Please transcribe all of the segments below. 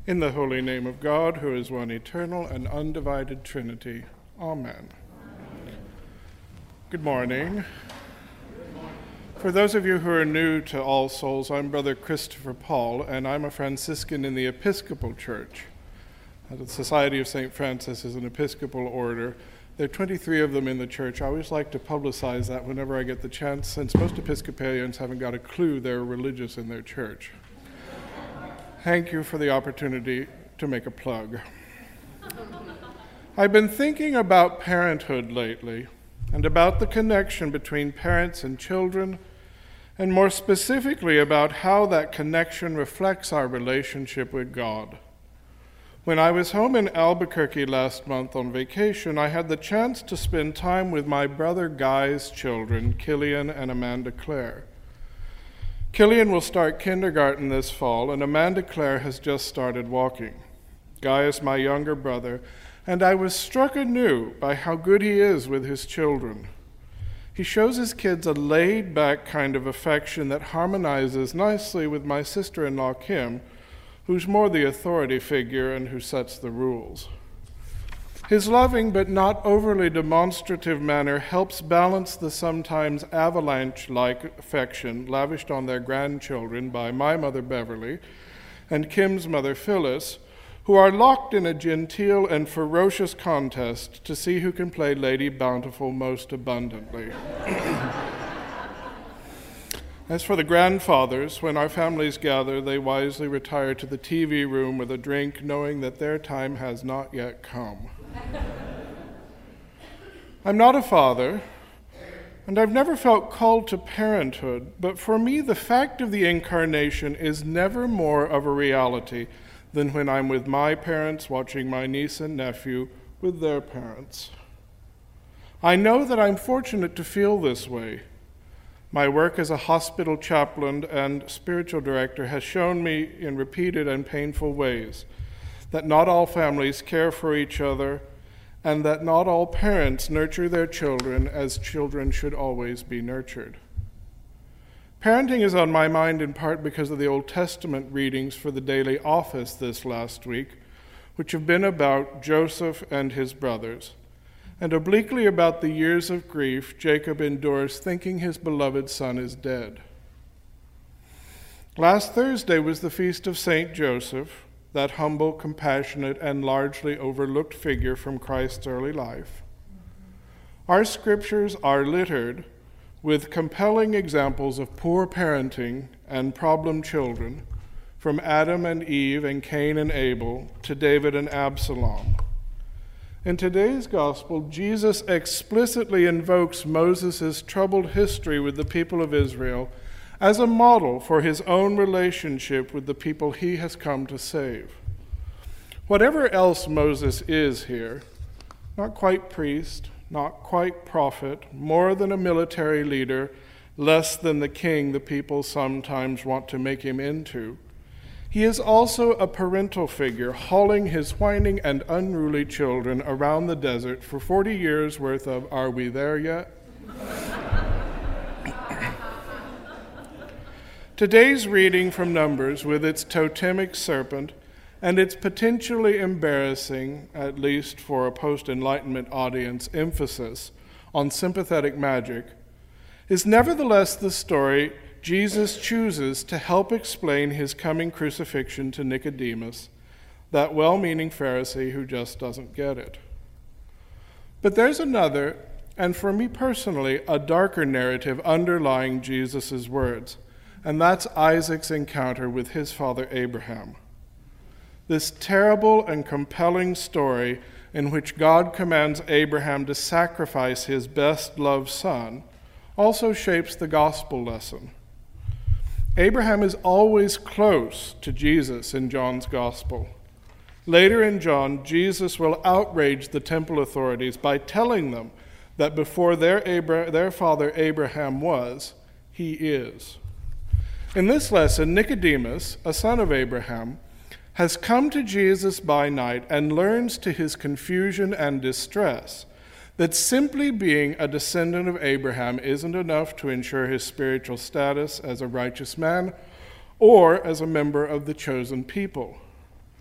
In the holy name of God, who is one eternal and undivided Trinity. Amen. Good morning. For those of you who are new to All Souls, I'm Brother Christopher Paul, and I'm a Franciscan in the Episcopal Church. The Society of St. Francis is an Episcopal order. There are 23 of them in the church. I always like to publicize that whenever I get the chance, since most Episcopalians haven't got a clue they're religious in their church. Thank you for the opportunity to make a plug. I've been thinking about parenthood lately and about the connection between parents and children, and more specifically about how that connection reflects our relationship with God. When I was home in Albuquerque last month on vacation, I had the chance to spend time with my brother Guy's children, Killian and Amanda Claire. Killian will start kindergarten this fall, and Amanda Claire has just started walking. Guy is my younger brother, and I was struck anew by how good he is with his children. He shows his kids a laid-back kind of affection that harmonizes nicely with my sister-in-law, Kim, who's more the authority figure and who sets the rules. His loving but not overly demonstrative manner helps balance the sometimes avalanche-like affection lavished on their grandchildren by my mother Beverly and Kim's mother Phyllis, who are locked in a genteel and ferocious contest to see who can play Lady Bountiful most abundantly. As for the grandfathers, when our families gather, they wisely retire to the TV room with a drink, knowing that their time has not yet come. I'm not a father, and I've never felt called to parenthood, but for me, the fact of the incarnation is never more of a reality than when I'm with my parents watching my niece and nephew with their parents. I know that I'm fortunate to feel this way. My work as a hospital chaplain and spiritual director has shown me in repeated and painful ways that not all families care for each other, and that not all parents nurture their children as children should always be nurtured. Parenting is on my mind in part because of the Old Testament readings for the daily office this last week, which have been about Joseph and his brothers, and obliquely about the years of grief Jacob endures thinking his beloved son is dead. Last Thursday was the feast of St. Joseph, that humble, compassionate, and largely overlooked figure from Christ's early life. Our scriptures are littered with compelling examples of poor parenting and problem children, from Adam and Eve and Cain and Abel to David and Absalom. In today's gospel, Jesus explicitly invokes Moses' troubled history with the people of Israel as a model for his own relationship with the people he has come to save. Whatever else Moses is here, not quite priest, not quite prophet, more than a military leader, less than the king the people sometimes want to make him into, he is also a parental figure, hauling his whining and unruly children around the desert for 40 years worth of "Are we there yet?" Today's reading from Numbers, with its totemic serpent and its potentially embarrassing, at least for a post-Enlightenment audience, emphasis on sympathetic magic, is nevertheless the story Jesus chooses to help explain his coming crucifixion to Nicodemus, that well-meaning Pharisee who just doesn't get it. But there's another, and for me personally, a darker narrative underlying Jesus' words, and that's Isaac's encounter with his father Abraham. This terrible and compelling story in which God commands Abraham to sacrifice his best-loved son also shapes the gospel lesson. Abraham is always close to Jesus in John's gospel. Later in John, Jesus will outrage the temple authorities by telling them that before their father Abraham was, he is. In this lesson, Nicodemus, a son of Abraham, has come to Jesus by night and learns to his confusion and distress that simply being a descendant of Abraham isn't enough to ensure his spiritual status as a righteous man or as a member of the chosen people.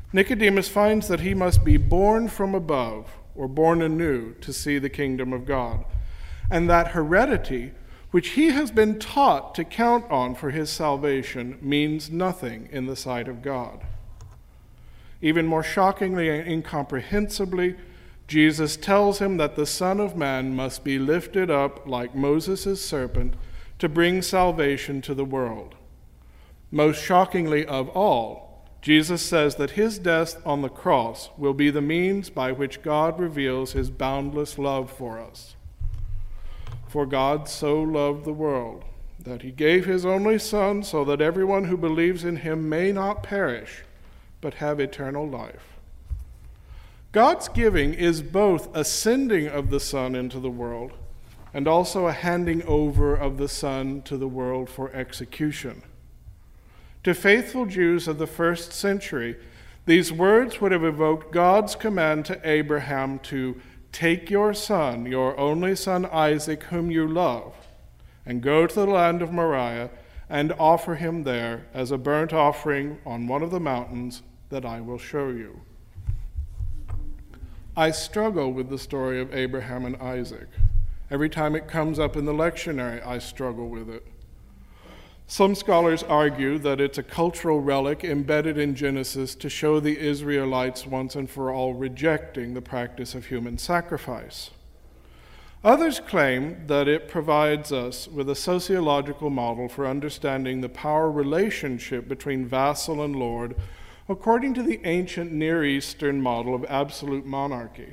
Nicodemus finds that he must be born from above, or born anew, to see the kingdom of God, and that heredity, which he has been taught to count on for his salvation, means nothing in the sight of God. Even more shockingly and incomprehensibly, Jesus tells him that the Son of Man must be lifted up like Moses' serpent to bring salvation to the world. Most shockingly of all, Jesus says that his death on the cross will be the means by which God reveals his boundless love for us. For God so loved the world that he gave his only Son so that everyone who believes in him may not perish, but have eternal life. God's giving is both a sending of the Son into the world and also a handing over of the Son to the world for execution. To faithful Jews of the first century, these words would have evoked God's command to Abraham to take your son, your only son Isaac, whom you love, and go to the land of Moriah and offer him there as a burnt offering on one of the mountains that I will show you. I struggle with the story of Abraham and Isaac. Every time it comes up in the lectionary, I struggle with it. Some scholars argue that it's a cultural relic embedded in Genesis to show the Israelites once and for all rejecting the practice of human sacrifice. Others claim that it provides us with a sociological model for understanding the power relationship between vassal and lord according to the ancient Near Eastern model of absolute monarchy.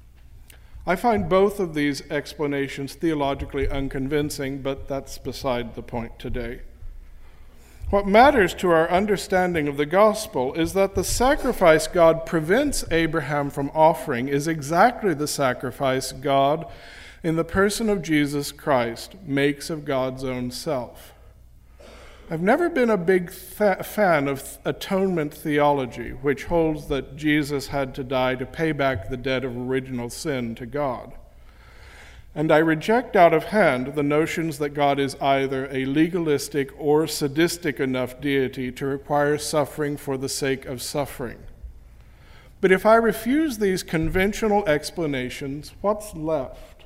I find both of these explanations theologically unconvincing, but that's beside the point today. What matters to our understanding of the gospel is that the sacrifice God prevents Abraham from offering is exactly the sacrifice God, in the person of Jesus Christ, makes of God's own self. I've never been a big fan of atonement theology, which holds that Jesus had to die to pay back the debt of original sin to God. And I reject out of hand the notions that God is either a legalistic or sadistic enough deity to require suffering for the sake of suffering. But if I refuse these conventional explanations, what's left?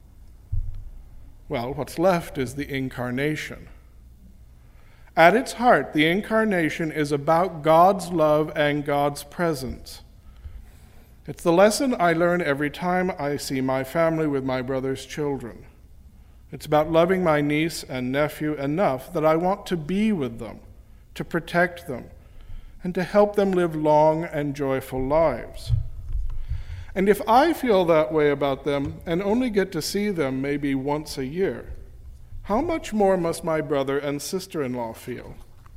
Well, what's left is the incarnation. At its heart, the incarnation is about God's love and God's presence. It's the lesson I learn every time I see my family with my brother's children. It's about loving my niece and nephew enough that I want to be with them, to protect them, and to help them live long and joyful lives. And if I feel that way about them and only get to see them maybe once a year, how much more must my brother and sister-in-law feel?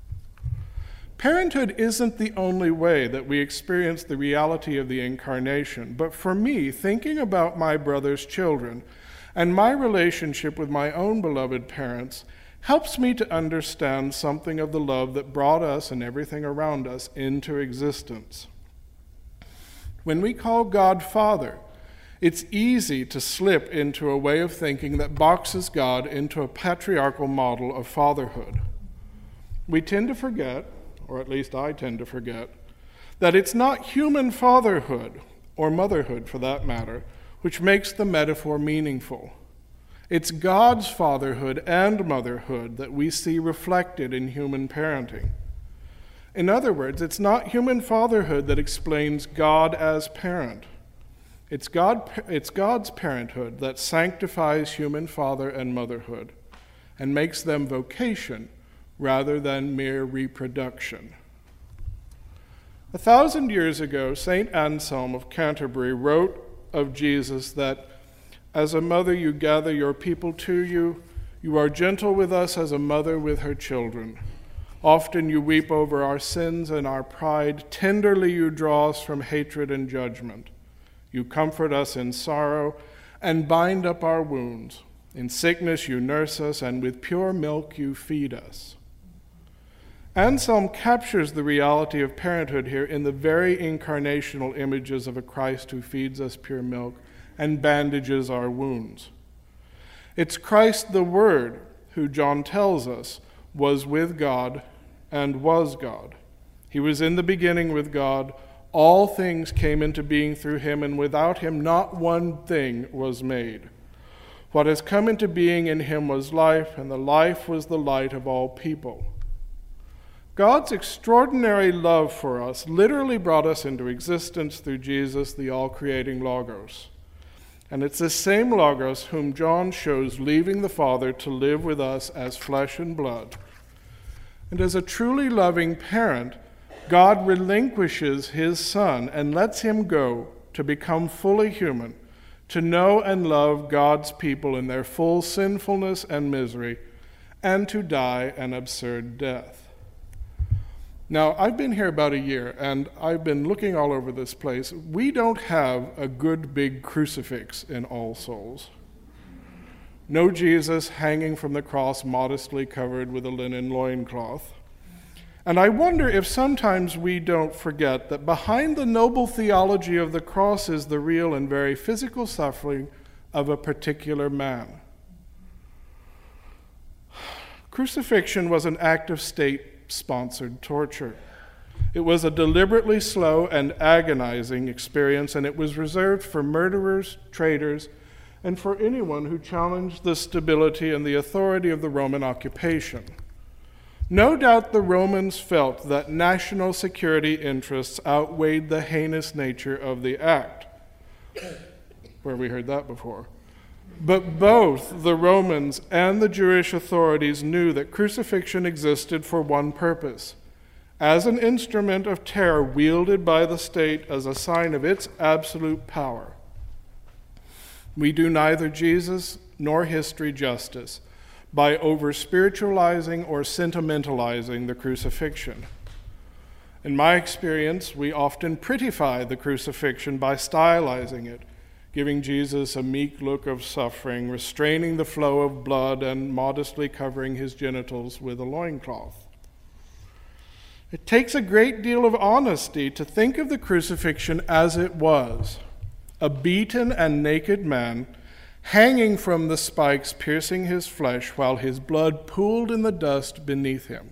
Parenthood isn't the only way that we experience the reality of the incarnation, but for me, thinking about my brother's children and my relationship with my own beloved parents helps me to understand something of the love that brought us and everything around us into existence. When we call God Father, it's easy to slip into a way of thinking that boxes God into a patriarchal model of fatherhood. We tend to forget, or at least I tend to forget, that it's not human fatherhood, or motherhood for that matter, which makes the metaphor meaningful. It's God's fatherhood and motherhood that we see reflected in human parenting. In other words, it's not human fatherhood that explains God as parent. It's God's parenthood that sanctifies human father and motherhood and makes them vocation rather than mere reproduction. 1,000 years ago, St. Anselm of Canterbury wrote of Jesus that, "As a mother you gather your people to you. You are gentle with us as a mother with her children. Often you weep over our sins and our pride. Tenderly you draw us from hatred and judgment. You comfort us in sorrow and bind up our wounds. In sickness you nurse us, and with pure milk you feed us." Anselm captures the reality of parenthood here in the very incarnational images of a Christ who feeds us pure milk and bandages our wounds. It's Christ the Word who, John tells us, was with God and was God. He was in the beginning with God. all things came into being through him, and without him not one thing was made. What has come into being in him was life, and the life was the light of all people. God's extraordinary love for us literally brought us into existence through Jesus, the all-creating Logos. And it's this same Logos whom John shows leaving the Father to live with us as flesh and blood. And as a truly loving parent, God relinquishes his Son and lets him go to become fully human, to know and love God's people in their full sinfulness and misery, and to die an absurd death. Now, I've been here about a year, and I've been looking all over this place. We don't have a good big crucifix in All Souls. No Jesus hanging from the cross modestly covered with a linen loincloth. And I wonder if sometimes we don't forget that behind the noble theology of the cross is the real and very physical suffering of a particular man. Crucifixion was an act of state-sponsored torture. It was a deliberately slow and agonizing experience, and it was reserved for murderers, traitors, and for anyone who challenged the stability and the authority of the Roman occupation. No doubt the Romans felt that national security interests outweighed the heinous nature of the act. Where we heard that before. But both the Romans and the Jewish authorities knew that crucifixion existed for one purpose: as an instrument of terror wielded by the state as a sign of its absolute power. We do neither Jesus nor history justice by over-spiritualizing or sentimentalizing the crucifixion. In my experience, we often prettify the crucifixion by stylizing it, giving Jesus a meek look of suffering, restraining the flow of blood, and modestly covering his genitals with a loincloth. It takes a great deal of honesty to think of the crucifixion as it was: a beaten and naked man hanging from the spikes piercing his flesh while his blood pooled in the dust beneath him.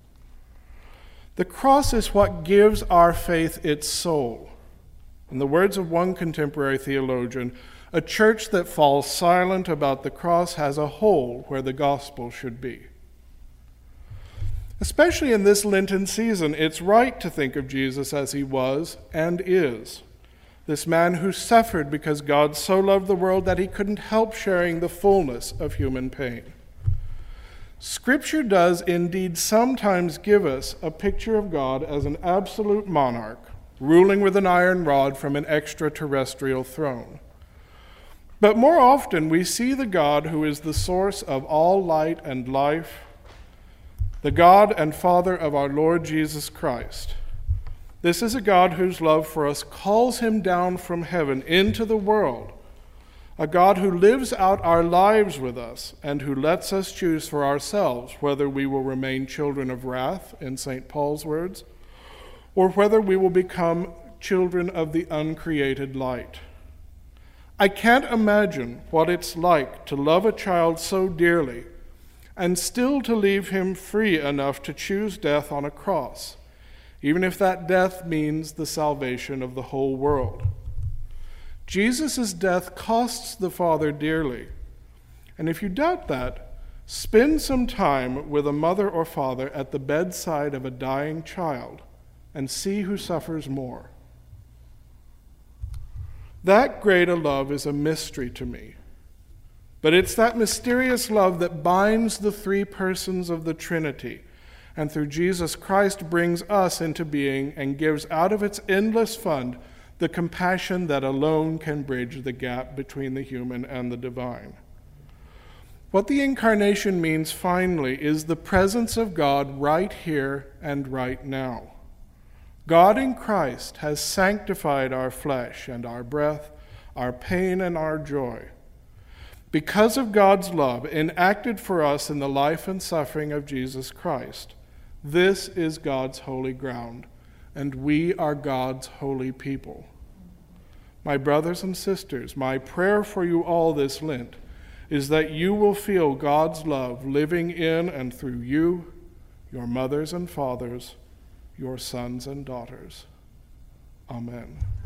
The cross is what gives our faith its soul. In the words of one contemporary theologian, a church that falls silent about the cross has a hole where the gospel should be. Especially in this Lenten season, it's right to think of Jesus as he was and is. This man who suffered because God so loved the world that he couldn't help sharing the fullness of human pain. Scripture does indeed sometimes give us a picture of God as an absolute monarch, ruling with an iron rod from an extraterrestrial throne. But more often we see the God who is the source of all light and life, the God and Father of our Lord Jesus Christ. This is a God whose love for us calls him down from heaven into the world, a God who lives out our lives with us and who lets us choose for ourselves whether we will remain children of wrath, in St. Paul's words, or whether we will become children of the uncreated light. I can't imagine what it's like to love a child so dearly and still to leave him free enough to choose death on a cross, even if that death means the salvation of the whole world. Jesus' death costs the Father dearly, and if you doubt that, spend some time with a mother or father at the bedside of a dying child and see who suffers more. That great a love is a mystery to me, but it's that mysterious love that binds the three persons of the Trinity, and through Jesus Christ brings us into being and gives out of its endless fund the compassion that alone can bridge the gap between the human and the divine. What the Incarnation means finally is the presence of God right here and right now. God in Christ has sanctified our flesh and our breath, our pain and our joy. Because of God's love enacted for us in the life and suffering of Jesus Christ, this is God's holy ground, and we are God's holy people. My brothers and sisters, my prayer for you all this Lent is that you will feel God's love living in and through you, your mothers and fathers, your sons and daughters. Amen.